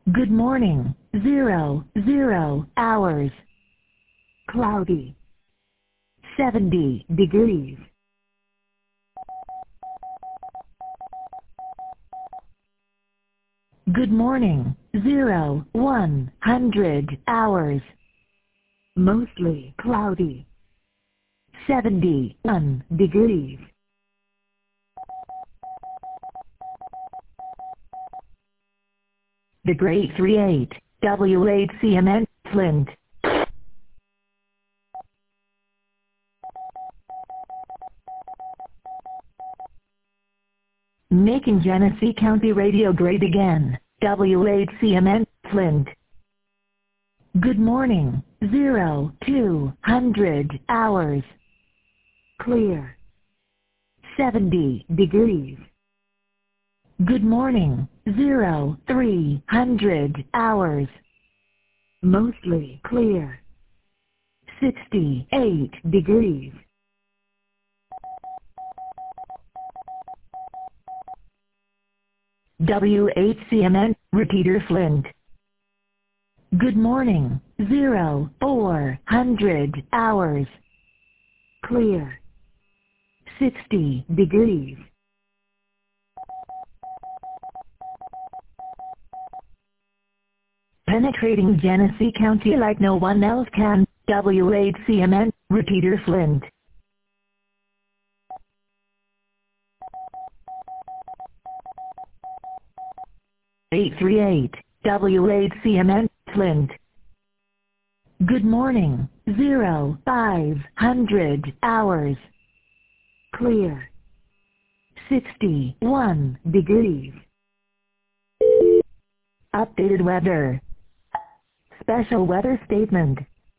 Good morning. 00 hours. Cloudy. 70 degrees. Good morning. 100 hours. Mostly cloudy. 71 degrees. The Great 38, W8CMN, Flint. Making Genesee County Radio great again, W8CMN, Flint. Good morning. 200 hours. Clear. 70 degrees. Good morning. 300 hours. Mostly clear. 68 degrees. W8CMN, Repeater Flint. Good morning. 400 hours. Clear. 60 degrees. Penetrating Genesee County like no one else can, W8CMN, Repeater Flint. .838, W8CMN, Flint. Good morning. 500 hours. Clear. 61 degrees. Updated weather. Special weather statement.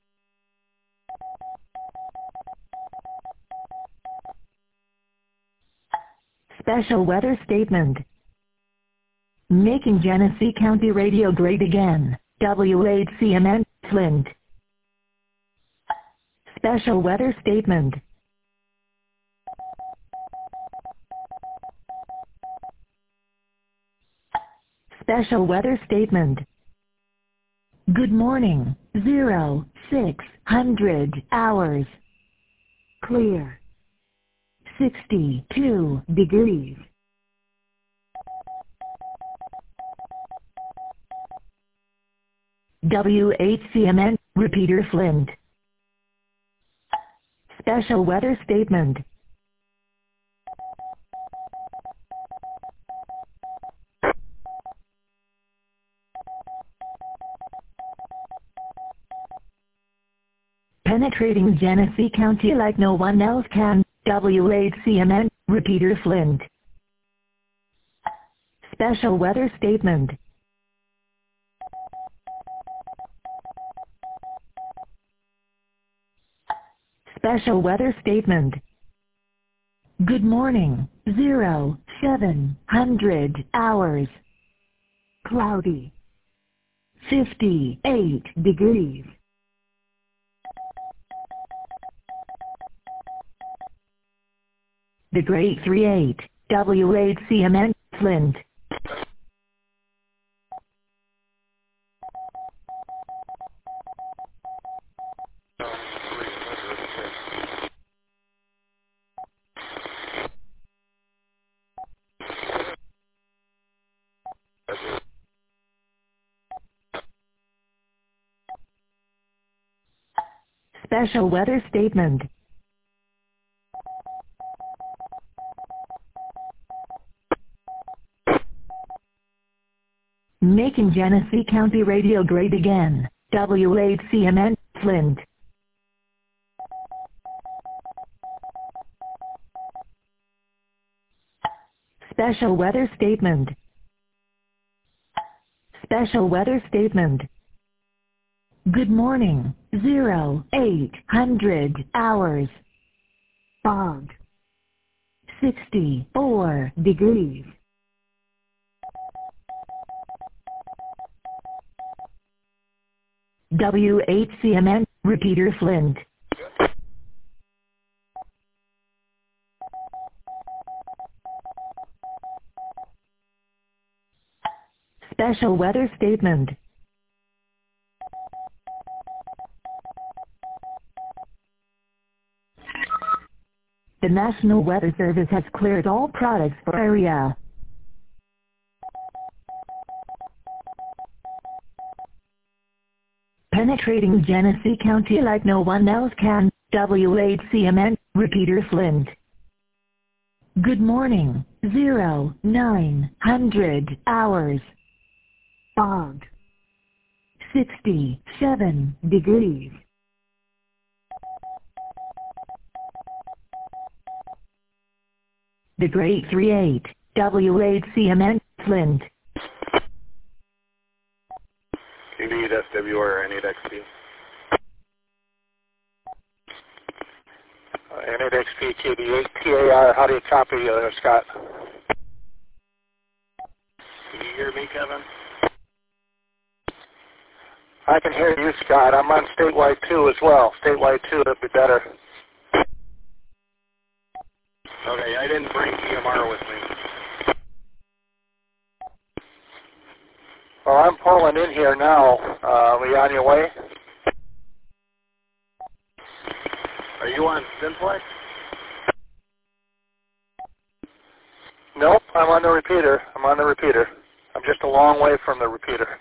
Special weather statement. Making Genesee County Radio great again, W8CMN, Flint. Special weather statement. Special weather statement. Good morning. 600 hours. Clear. 62 degrees. W8CMN, Repeater Flint. Special weather statement. Penetrating Genesee County like no one else can, W8CMN, Repeater Flint. Special weather statement. Special weather statement. Good morning. 700 hours. Cloudy. 58 degrees. The Great 38, W8CMN, Flint. Special weather statement. Making Genesee County Radio great again, W8CMN, Flint. Special weather statement. Special weather statement. Good morning. 800 hours. Fog. 64 degrees. W8CMN, Repeater Flint. special weather statement. The National Weather Service has cleared all products for area. Penetrating Genesee County like no one else can. WHCMN, Repeater Flint. Good morning, 0900 hours. Fog. 67 degrees. The Great 38, WHCMN, Flint. You need SWR or I need XP? I need XP, KB8, TAR. How do you copy, Scott? Can you hear me, Kevin? I can hear you, Scott. I'm on statewide 2 as well. Statewide 2 would be better. Okay, I didn't bring EMR with me. Well, I'm pulling in here now. Are you on your way? Are you on Simplex? Nope, I'm on the repeater. I'm just a long way from the repeater.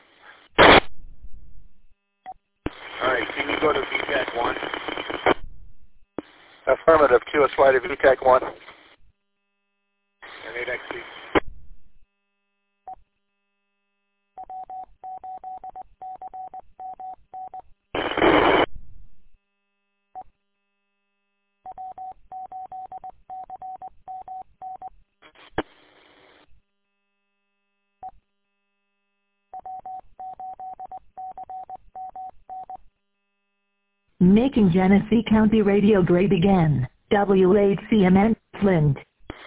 Alright, can you go to VTAC 1? Affirmative, QSY to VTAC 1. I need XP. Making Genesee County radio great again. WHCMN, Flint.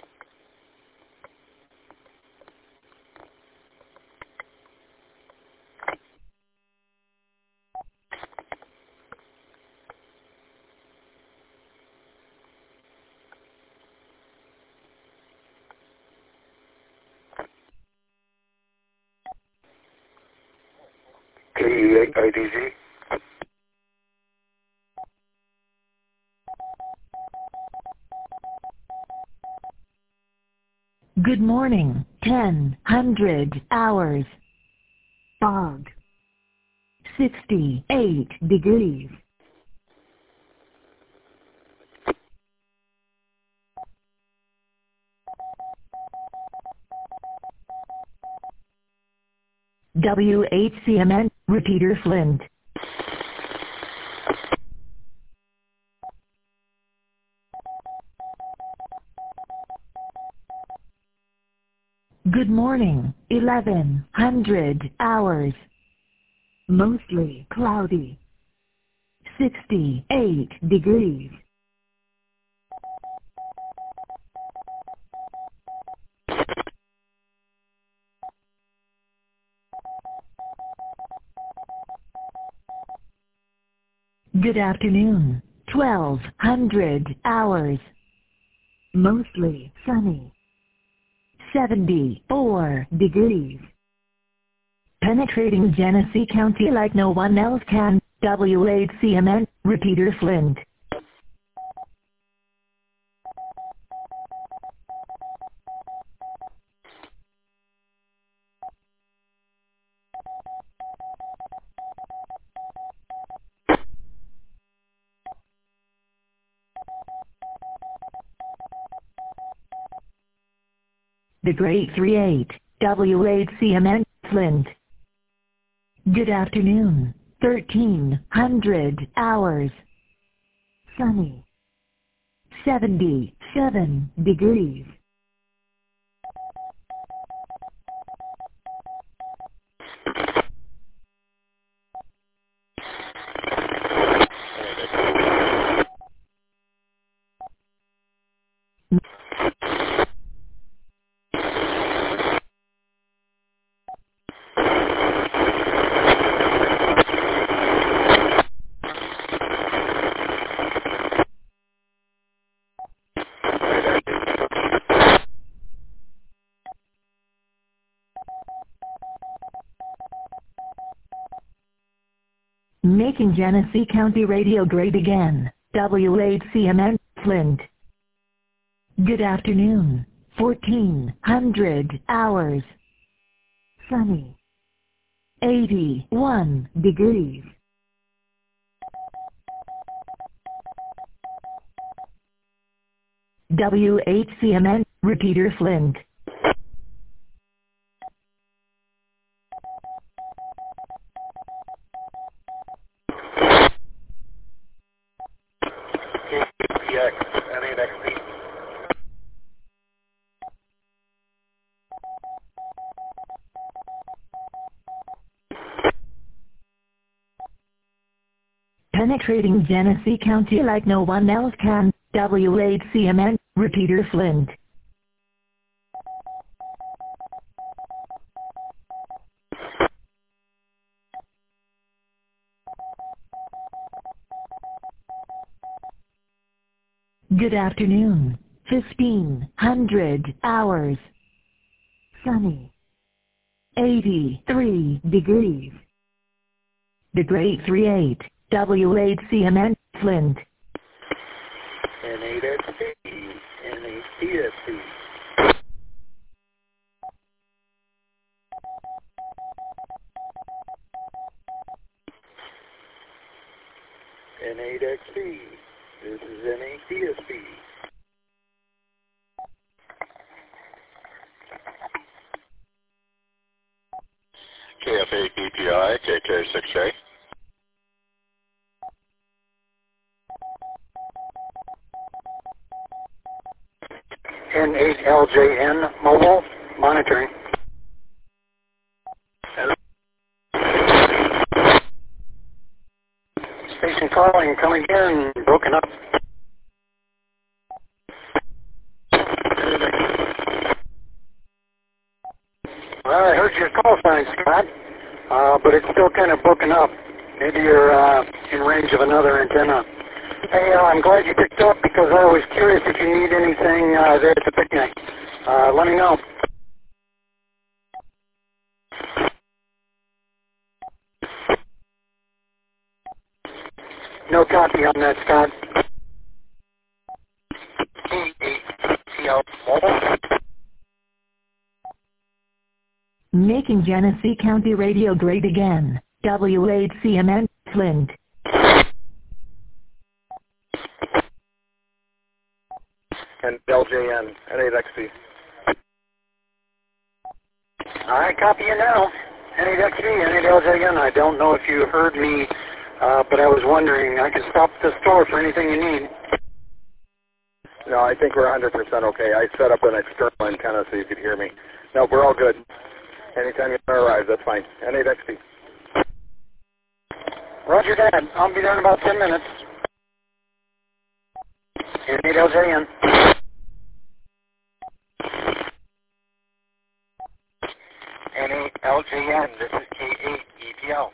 KE8 IDG. Good morning, 1000 hours. Fog. 68 degrees. WHCMN, Repeater Flint. Good morning, 1100 hours. Mostly cloudy. 68 degrees. Good afternoon, 1200 hours. Mostly sunny. 74 degrees. Penetrating Genesee County like no one else can. WHCMN, Repeater Flint. The Great 38, WHCMN, Flint. Good afternoon, 1300 hours. Sunny. 77 degrees. Making Genesee County Radio great again. WHCMN, Flint. Good afternoon. 1400 hours. Sunny. 81 degrees. WHCMN, Repeater Flint. KPX, NAXP. Penetrating Genesee County like no one else can. WHCMN, Repeater Flint. Good afternoon. 1500 hours. Sunny. 83 degrees. The Great 38, WHCMN, Flint. N8XP, N8CSC. N8XP, this is N8CSP. KF8 BPI, KK6A. N8LJN mobile monitoring. Station calling coming in, broken up. Well, I heard your call sign, Scott, but it's still kind of broken up. Maybe you're in range of another antenna. Hey, I'm glad you picked up because I was curious if you need anything there at the picnic. Let me know. No copy on that, Scott. K8TL mobile. Making Genesee County Radio great again. WHCMN, Flint. And LJN, N8XP. All right, copy you now. N8XP, N8LJN. I don't know if you heard me, but I was wondering, I can stop at the store for anything you need. No, I think we're 100% okay. I set up an external antenna so you could hear me. No, we're all good. Anytime you want to arrive, that's fine. N8XP. Roger that. I'll be there in about 10 minutes. N8LJN. N8LJN. This is K8EPL.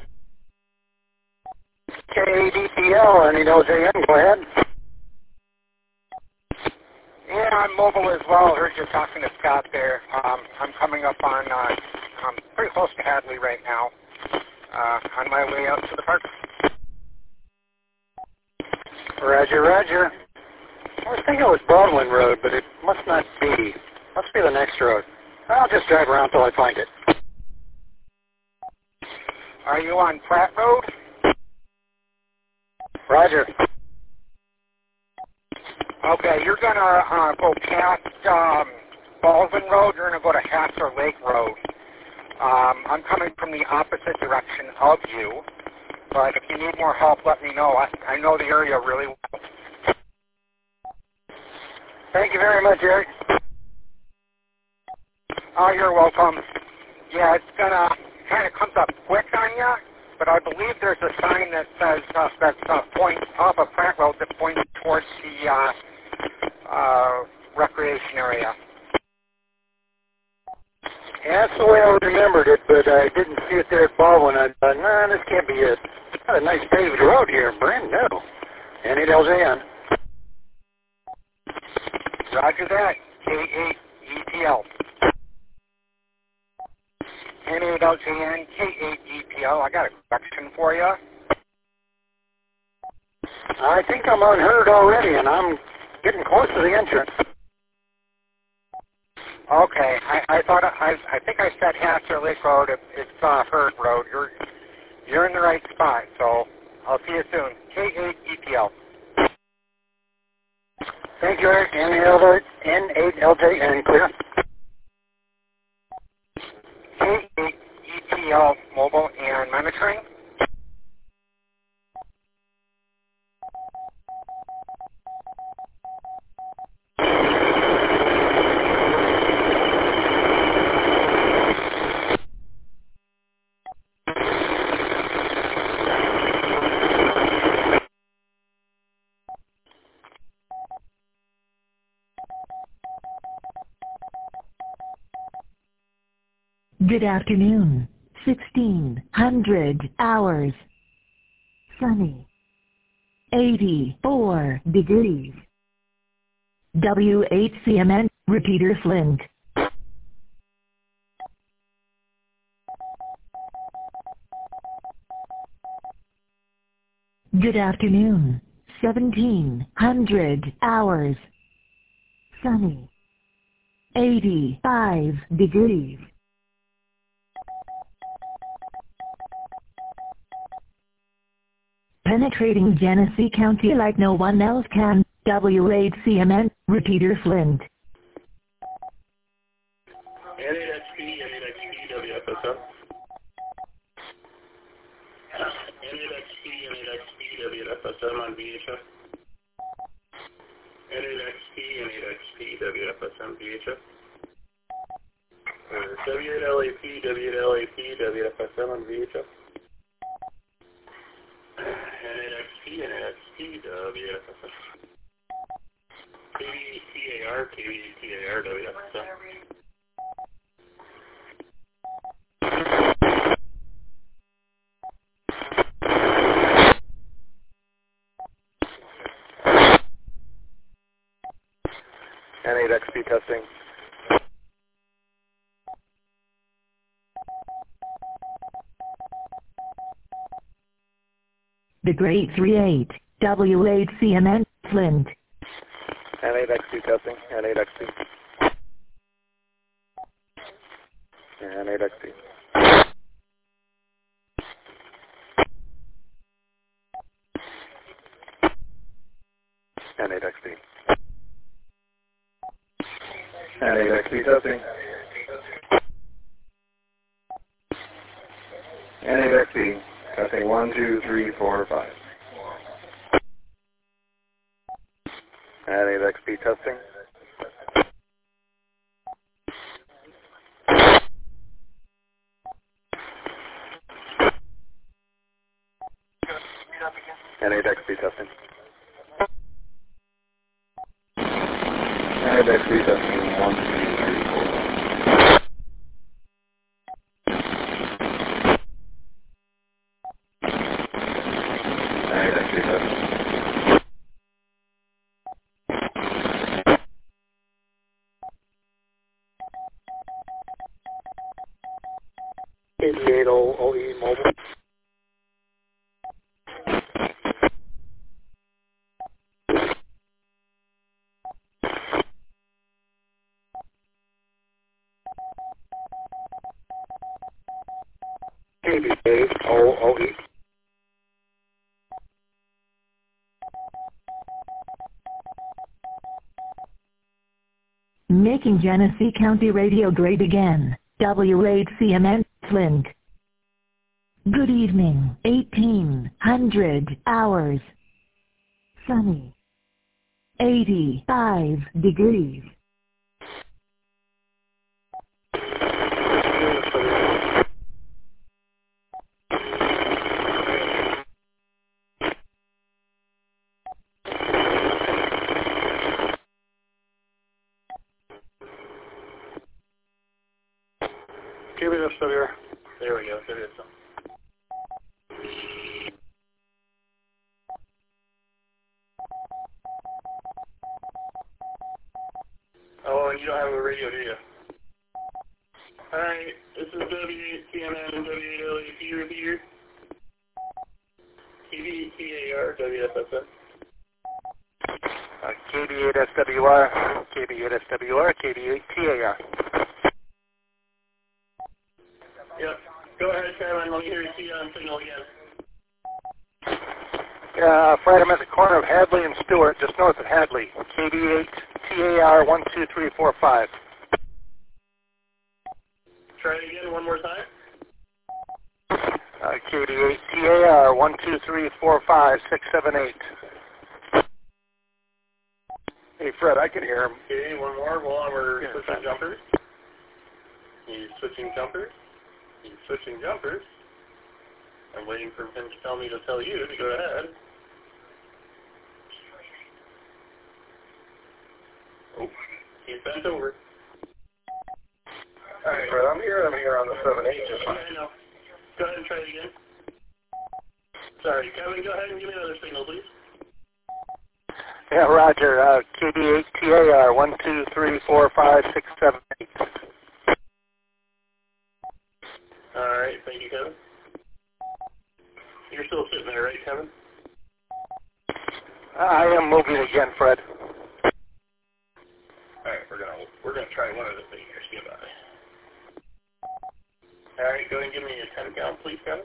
K8EPL. N8LJN. Go ahead. Yeah, I'm mobile as well. Heard you talking to Scott there. I'm coming up on, I'm pretty close to Hadley right now. On my way out to the park. Roger, roger. I was thinking it was Baldwin Road, but it must not be. Must be the next road. I'll just drive around till I find it. Are you on Pratt Road? Roger. Okay, you're going to go past Baldwin Road. You're going to go to Hassler Lake Road. I'm coming from the opposite direction of you, but if you need more help, let me know. I know the area really well. Thank you very much, Eric. Oh, you're welcome. Yeah, it's going to kind of comes up quick on you, but I believe there's a sign that says that points up a Pratt Road that points towards the recreation area. Yeah, that's the way I remembered it, but I didn't see it there at Baldwin. I thought, nah, this can't be it. It's got a nice paved road here, brand new. N8LJN. Roger that. K8EPL. N8LJN. and K8EPL. I got a question for you. I think I'm unheard already, and I'm getting close to the entrance. Okay, I think I said Haster Lake Road. It's Hurd Road. You're in the right spot, so I'll see you soon. K8EPL. Thank you, Eric. N8LJ and clear. K8EPL mobile and monitoring. Good afternoon. 1600 hours. Sunny. 84 degrees. WHCMN, repeater Flint. Good afternoon. 1700 hours. Sunny. 85 degrees. Penetrating Genesee County like no one else can. WHCMN, repeater Flint. N8XP, WFSM. N8XP, WFSM on VHF. N8XP, WFSM VHF. W8LAP, WFSM on VHF. N8XP, WFSM. KVTAR, WFSM. N8XP testing. The Great 38, WHCMN, Flint. N8XP testing. N8XP. N8XP. N8XP. N8XP testing. N8XP testing 1, 2, 3, 4, 5. N8XP testing. N8XP testing. N8XP testing 1, 2, 3, 4. N8XP testing. KV8OE mobile. KV8OE. Making Genesee County radio great again. WHCMN, Flint. Good evening. 1800 hours. Sunny. 85 degrees. KBSWR. There we go. There it is. Oh, and you don't have a radio, do you? Alright, this is is W8CMN and W8LAP repeater. KB8TAR, WFSN. KB8SWR, KB8SWR, KB8TAR. Yep. Go ahead, Kevin. Let me hear you see on signal again. Fred, I'm at the corner of Hadley and Stewart, just north of Hadley. KB8TAR 12345. Try it again one more time. KB8TAR 12345-678. Hey, Fred, I can hear him. Okay, one more. Hold on, we're switching jumpers. He's switching jumpers. He's switching jumpers. I'm waiting for him to tell me to tell you to go ahead. Oh, he's bent over. Alright, Fred, I'm here on the 7-8 just fine. I know. Go ahead and try it again. Sorry, Kevin, go ahead and give me another signal, please. Yeah, Roger. KB8TAR 12345-678. Alright, thank you, Kevin. You're still sitting there, right, Kevin? I am moving again, Fred. Alright, we're gonna try one other thing here, see about it. Alright, go ahead and give me a 10 count, please, Kevin.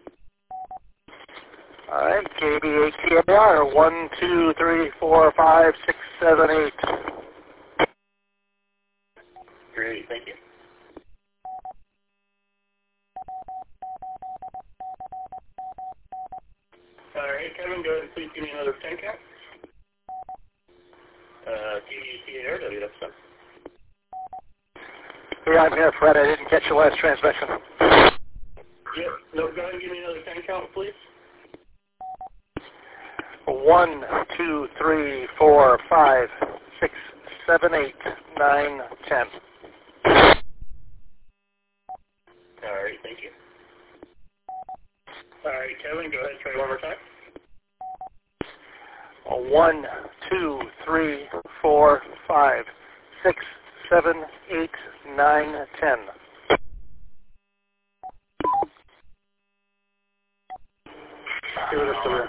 Alright, KB8TAR 12345-678. Great, thank you. Alright, Kevin, go ahead and please give me another 10 count. KB8TAR, WFSN. Yeah, I'm here, Fred. I didn't catch your last transmission. Yep, no, go ahead and give me another 10 count, please. 1, 2, 3, 4, 5, 6, 7, 8, 9, 10. Alright, thank you. Alright, Kevin, go ahead and try one more time. 1, 2, 3, 4, 5, 6, 7, 8, 9, 10. Give it a stir.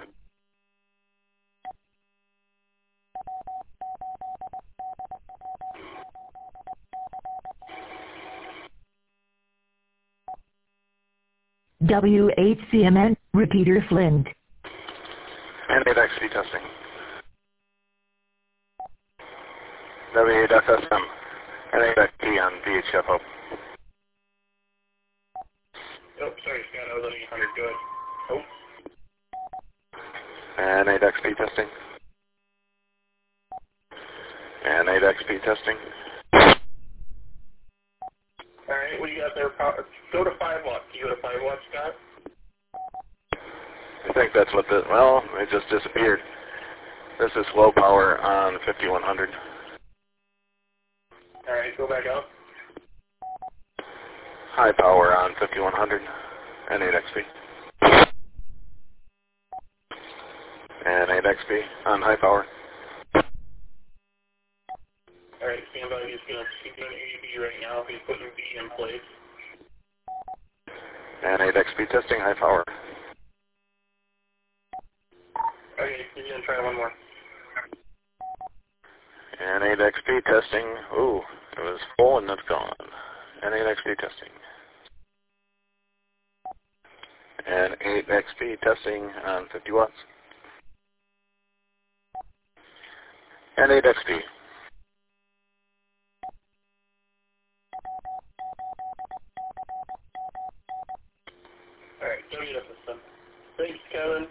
W8CMN, repeater Flint. And 8XP testing. W8FSM. And 8XP on VHF Hope. Oh, sorry, Scott, I was on 800, go ahead. Oh. And 8XP testing. And 8XP testing. Alright, what do you got there? Go to 5 watts. Can you go to 5 watts, Scott? I think that's what well, it just disappeared. This is low power on 5100. Alright, go back out. High power on 5100 and 8XP. And 8XP on high power. Alright, stand by. He's going to keep doing AEB right now. He's putting B in place. And 8XP testing, high power. Okay, he's going to try one more. And 8XP testing. Ooh, it was full and it's gone. And 8XP testing. And 8XP testing on 50 watts. And 8XP. Alright, WFSN. Thanks, Kevin.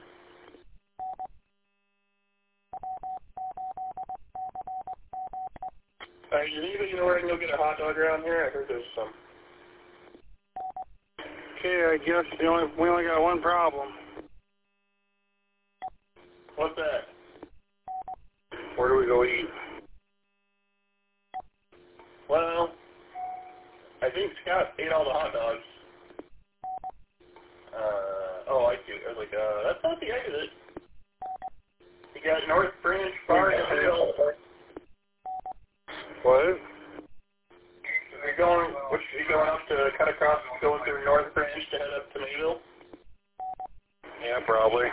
Alright, does anybody know where I can go get a hot dog around here? I heard there's some. Okay, I guess we only got one problem. What's that? Where do we go eat? Well, I think Scott ate all the hot dogs. Oh, I see. I was like, that's not the exit. You got North Branch Bar and Grill. What? Are you going up to cut across and go through North Branch to head up to Mayville? Yeah, probably.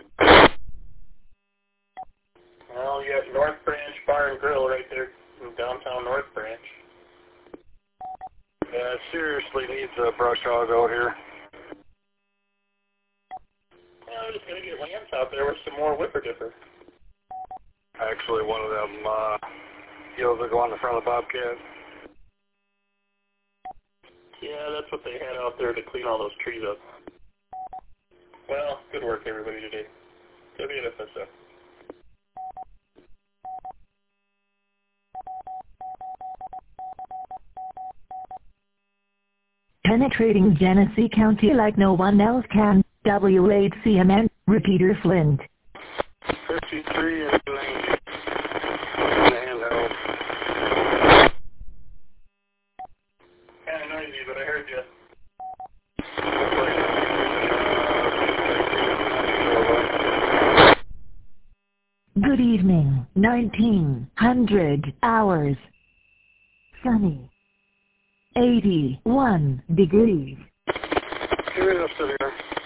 Well, you got North Branch Bar and Grill right there in downtown North Branch. Yeah, it seriously needs a brush hog out here. Yeah, we're just going to get Lance out there with some more whipper dipper. Actually, one of them heels that go on the front of the Bobcat. Yeah, that's what they had out there to clean all those trees up. Well, good work everybody today. WFSF. Penetrating Genesee County like no one else can. W8CMN, Repeater Flint. 53 and 90. Handheld. Kind of noisy, but I heard you. Good evening, 1900 hours. Sunny. 81 degrees. Here, up to here.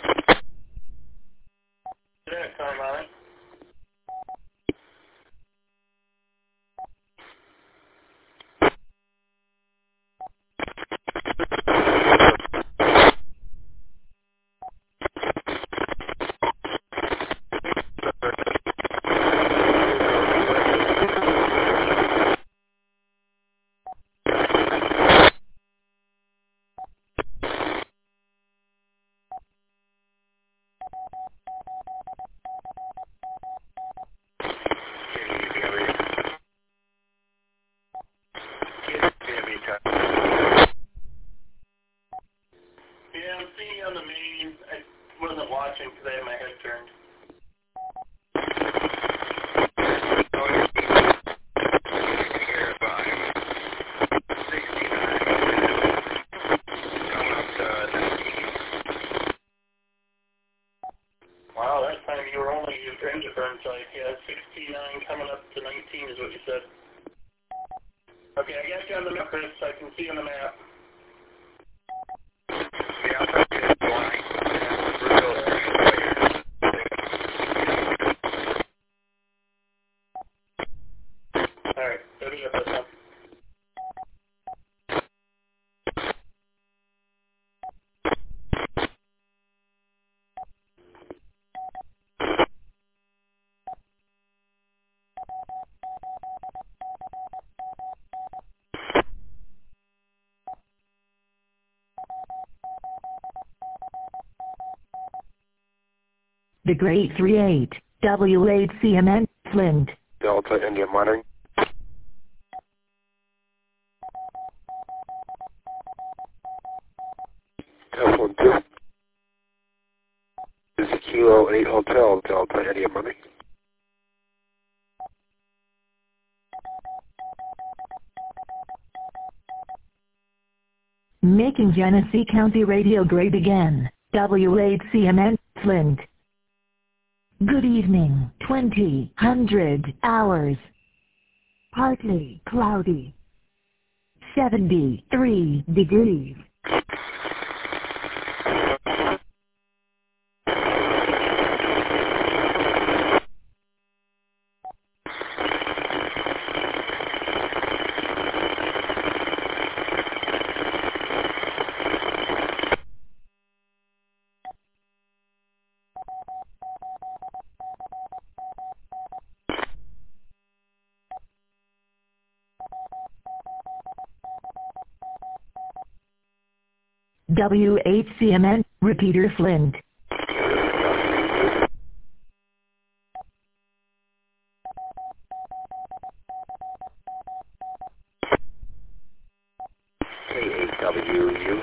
Yeah, time on it. Yeah, I'm seeing you on the main. I wasn't watching because I had my head turned. Wow, that time you were only your engine burn type. Yeah, 69 coming up to 19 is what you said. Okay, I got you on the map, Chris. I can see on the map. Alright, WFSF. The Great 38, W8CMN, Flint. Delta India monitoring. Telephone 2. This is Kilo 8 Hotel, Delta India monitoring. Making Genesee County radio great again. W8CMN, Flint. Good evening, 2000 hours. Partly cloudy. 73 degrees. W8CMN, Repeater Flint. K8WU.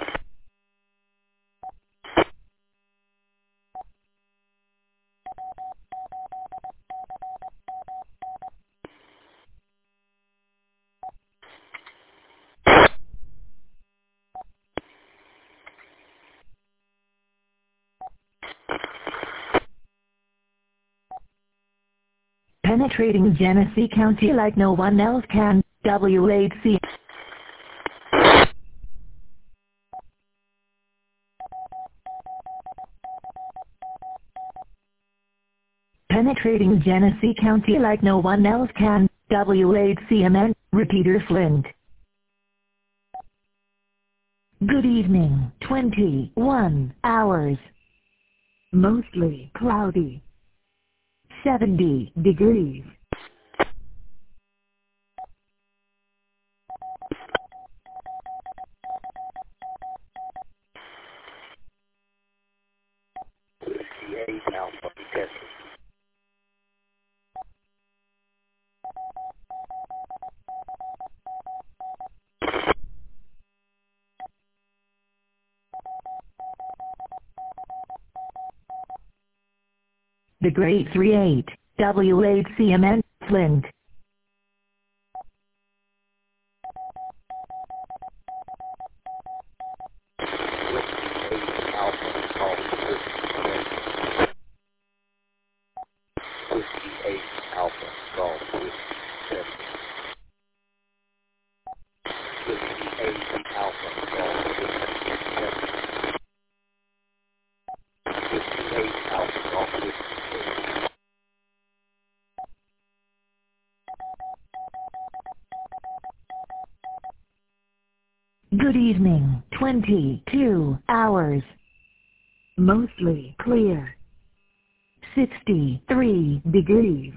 Penetrating Genesee County like no one else can. W8C. penetrating Genesee County like no one else can. WHCMN, Repeater Flint. Good evening, 21 hours. Mostly cloudy. 70 degrees. The Great 38, WHCMN, Flint. Good evening, 22 hours. Mostly clear. 63 degrees.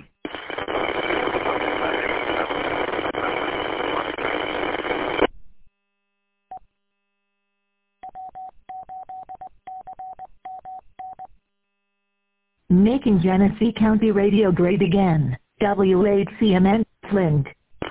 Making Genesee County radio great again. WHCMN, Flint.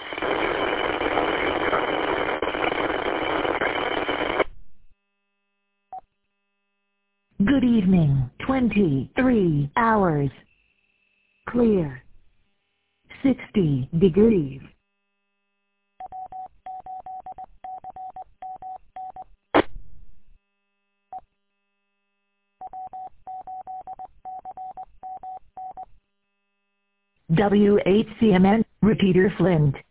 Good evening, 23 hours. Clear. 60 degrees. WHCMN, Repeater Flint.